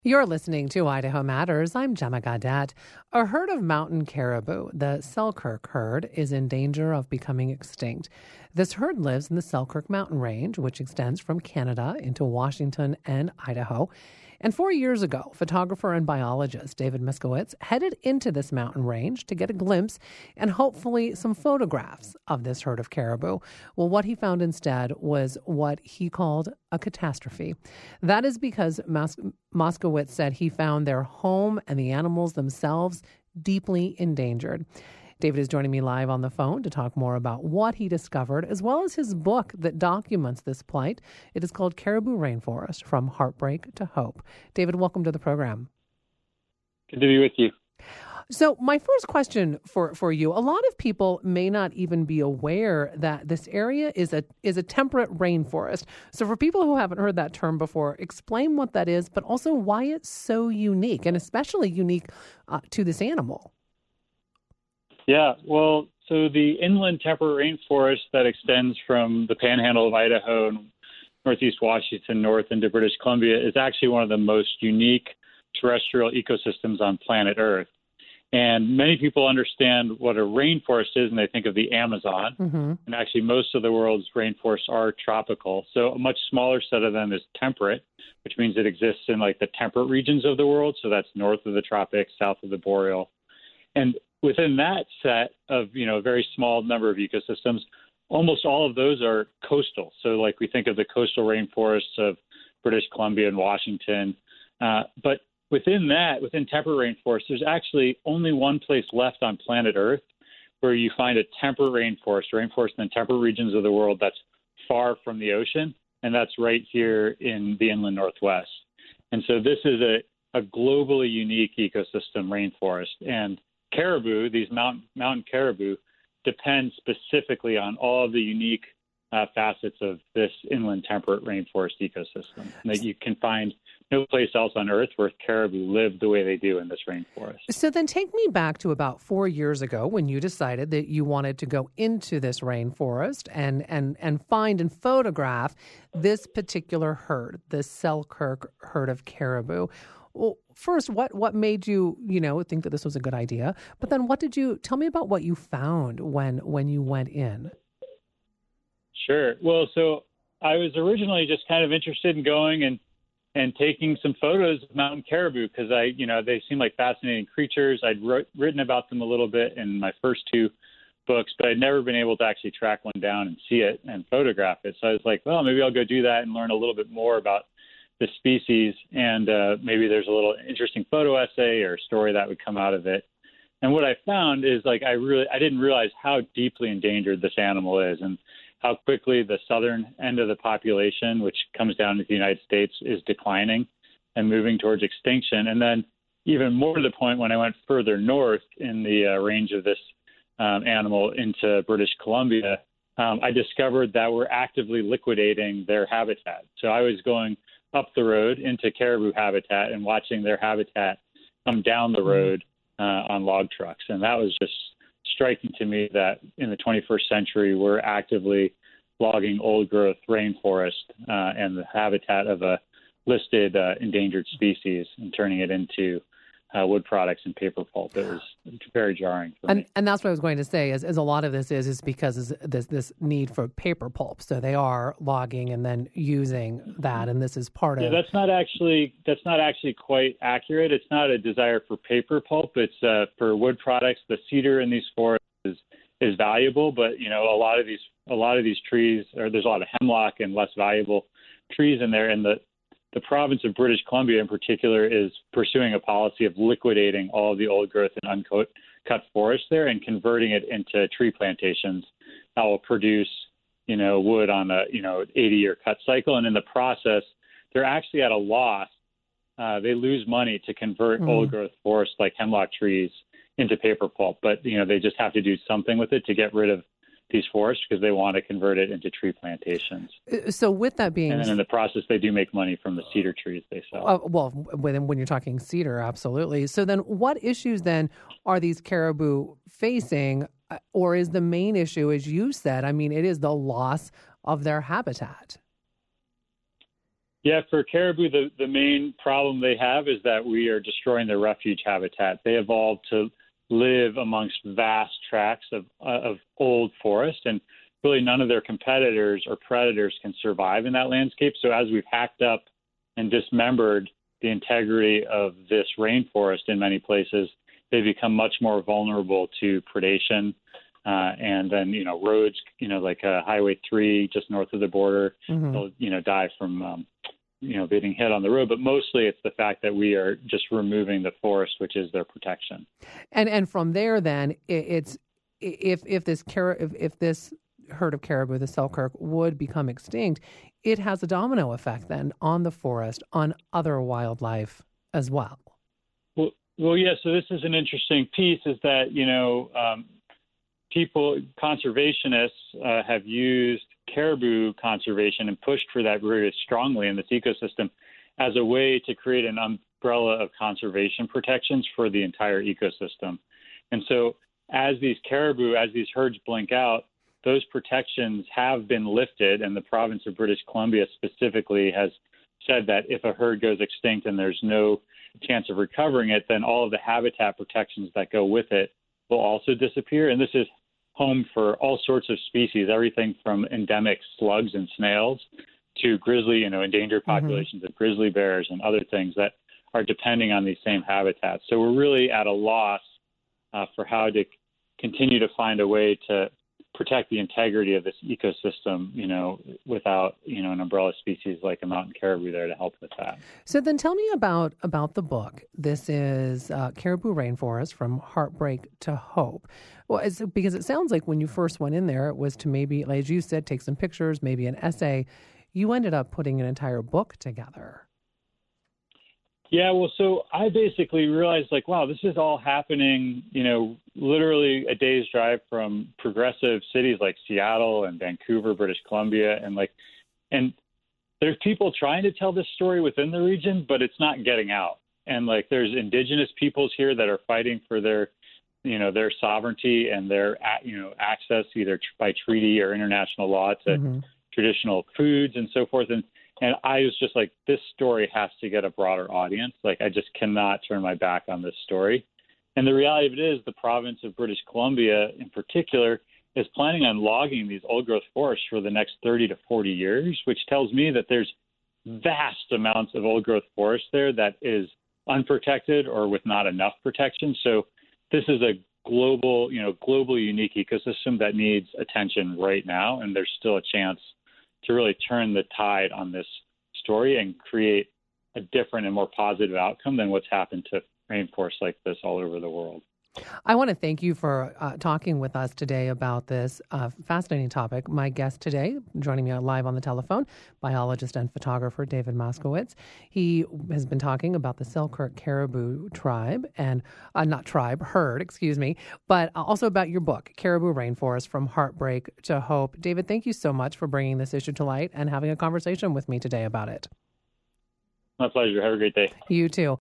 You're listening to Idaho Matters. I'm Gemma Gaudette. A herd of mountain caribou, the Selkirk herd, is in danger of becoming extinct. This herd lives in the Selkirk mountain range, which extends from Canada into Washington and Idaho. And 4 years ago, photographer and biologist David Miskowitz headed into this mountain range to get a glimpse and hopefully some photographs of this herd of caribou. Well, what he found instead was what he called a catastrophe. That is because Moskowitz said he found their home and the animals themselves deeply endangered. David is joining me live on the phone to talk more about what he discovered, as well as his book that documents this plight. It is called Caribou Rainforest, From Heartbreak to Hope. David, welcome to the program. Good to be with you. So my first question for you, a lot of people may not even be aware that this area is a temperate rainforest. So for people who haven't heard that term before, explain what that is, but also why it's so unique, and especially unique to this animal. Yeah, well, so the inland temperate rainforest that extends from the panhandle of Idaho and northeast Washington north into British Columbia is actually one of the most unique terrestrial ecosystems on planet Earth. And many people understand what a rainforest is, and they think of the Amazon. Mm-hmm. And actually, most of the world's rainforests are tropical. So a much smaller set of them is temperate, which means it exists in like the temperate regions of the world. So that's north of the tropics, south of the boreal. And within that set of, a very small number of ecosystems, almost all of those are coastal. So like we think of the coastal rainforests of British Columbia and Washington. But within temperate rainforests, there's actually only one place left on planet Earth where you find a temperate rainforest in the temperate regions of the world that's far from the ocean, and that's right here in the inland Northwest. And so this is a globally unique ecosystem rainforest. And caribou, these mountain caribou, depend specifically on all of the unique facets of this inland temperate rainforest ecosystem that you can find no place else on Earth where caribou live the way they do in this rainforest. So then take me back to about 4 years ago when you decided that you wanted to go into this rainforest and find and photograph this particular herd, the Selkirk herd of caribou. Well, first, what made you, think that this was a good idea? But then tell me about what you found when you went in? Sure. Well, so I was originally just kind of interested in going and taking some photos of mountain caribou because they seem like fascinating creatures. I'd written about them a little bit in my first two books, but I'd never been able to actually track one down and see it and photograph it. So I was like, well, maybe I'll go do that and learn a little bit more about the species, and maybe there's a little interesting photo essay or story that would come out of it. And what I found is I didn't realize how deeply endangered this animal is and how quickly the southern end of the population, which comes down to the United States, is declining and moving towards extinction. And then even more to the point, when I went further north in the range of this animal into British Columbia, I discovered that we're actively liquidating their habitat. So I was going up the road into caribou habitat and watching their habitat come down the road on log trucks. And that was just striking to me that in the 21st century, we're actively logging old-growth rainforest and the habitat of a listed endangered species and turning it into wood products and paper pulp. It was very jarring for me. And that's what I was going to say is a lot of this is because this need for paper pulp. So they are logging and then using that, and this is part of. Yeah, that's not actually quite accurate. It's not a desire for paper pulp. It's for wood products. The cedar in these forests is valuable, but a lot of these trees, or there's a lot of hemlock and less valuable trees in there, and the province of British Columbia in particular is pursuing a policy of liquidating all of the old growth and uncut forest there and converting it into tree plantations that will produce, wood on a, 80-year cut cycle. And in the process, they're actually at a loss. They lose money to convert old growth forests like hemlock trees into paper pulp. But, they just have to do something with it to get rid of these forests because they want to convert it into tree plantations. So with that being... And then in the process, they do make money from the cedar trees they sell. Well, when you're talking cedar, absolutely. So then what issues then are these caribou facing, or is the main issue, as you said, it is the loss of their habitat? Yeah, for caribou, the main problem they have is that we are destroying their refuge habitat. They evolved to live amongst vast tracts of old forest, and really none of their competitors or predators can survive in that landscape. So as we've hacked up and dismembered the integrity of this rainforest in many places, they become much more vulnerable to predation. And then, roads, like Highway 3 just north of the border, they'll, die from, getting hit on the road. But mostly it's the fact that we are just removing the forest, which is their protection. And from there, then, it's if this herd of caribou, the Selkirk, would become extinct, it has a domino effect then on the forest, on other wildlife as well. Well, yeah. So this is an interesting piece is that, conservationists have used caribou conservation and pushed for that very strongly in this ecosystem as a way to create an umbrella of conservation protections for the entire ecosystem. And so as these herds blink out, those protections have been lifted, and the province of British Columbia specifically has said that if a herd goes extinct and there's no chance of recovering it, then all of the habitat protections that go with it will also disappear. And this is home for all sorts of species, everything from endemic slugs and snails to grizzly, endangered populations of grizzly bears and other things that are depending on these same habitats. So we're really at a loss for how to continue to find a way to protect the integrity of this ecosystem, without, an umbrella species like a mountain caribou there to help with that. So then tell me about the book. This is Caribou Rainforest, From Heartbreak to Hope. Well, because it sounds like when you first went in there, it was to maybe, as you said, take some pictures, maybe an essay. You ended up putting an entire book together. Yeah, well, so I basically realized, wow, this is all happening, literally a day's drive from progressive cities like Seattle and Vancouver, British Columbia, and there's people trying to tell this story within the region, but it's not getting out. And there's indigenous peoples here that are fighting for their sovereignty and their, access either by treaty or international law to traditional foods and so forth. And I was just like, this story has to get a broader audience. I just cannot turn my back on this story. And the reality of it is the province of British Columbia in particular is planning on logging these old growth forests for the next 30 to 40 years, which tells me that there's vast amounts of old growth forest there that is unprotected or with not enough protection. So this is a globally unique ecosystem that needs attention right now. And there's still a chance to really turn the tide on this story and create a different and more positive outcome than what's happened to rainforests like this all over the world. I want to thank you for talking with us today about this fascinating topic. My guest today, joining me live on the telephone, biologist and photographer David Moskowitz. He has been talking about the Selkirk caribou tribe and herd, but also about your book, Caribou Rainforest, From Heartbreak to Hope. David, thank you so much for bringing this issue to light and having a conversation with me today about it. My pleasure. Have a great day. You too.